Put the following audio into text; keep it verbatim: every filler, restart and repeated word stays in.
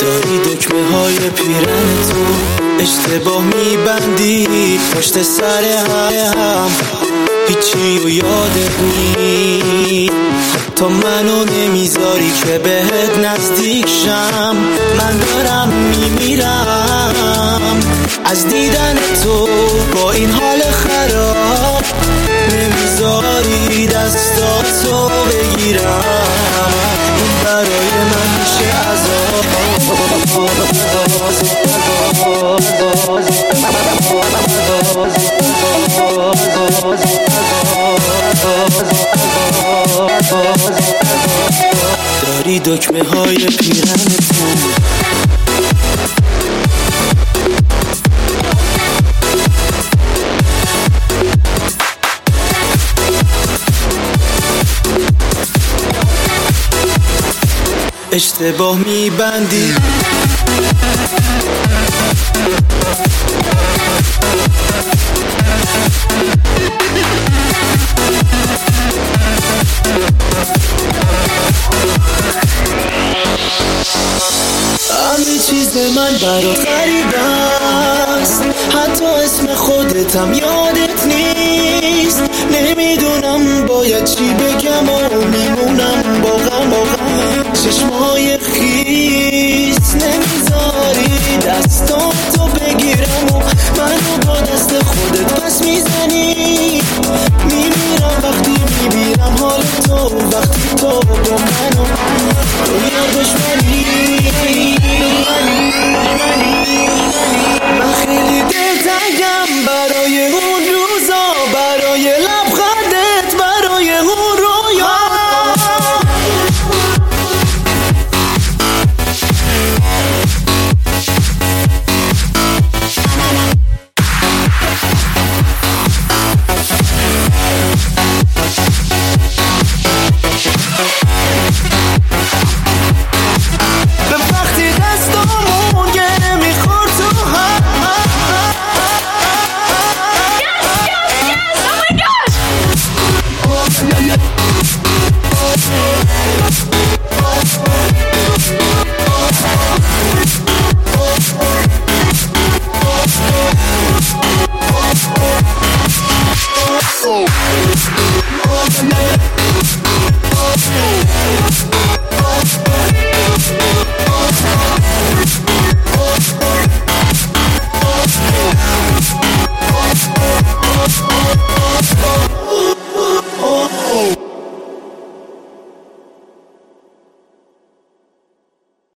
داری دکمه های پیرن تو اشتباه میبندی پشت سر هم، هیچی و یادت نی، حتی منو نمیذاری که بهت نزدیک شم. من دارم میمیرم از دیدن تو با این حال خراب، نمیذاری دستاتو بگیرم، این برای من میشه عذاب. داری دکمه های پیرنتون اشتباه میبندی. همه چیز من برا غریب است، حتی اسم خودتم یادت نیست. نمیدونم باید چی بگم و میمونم با غم و غم چشمای خیس.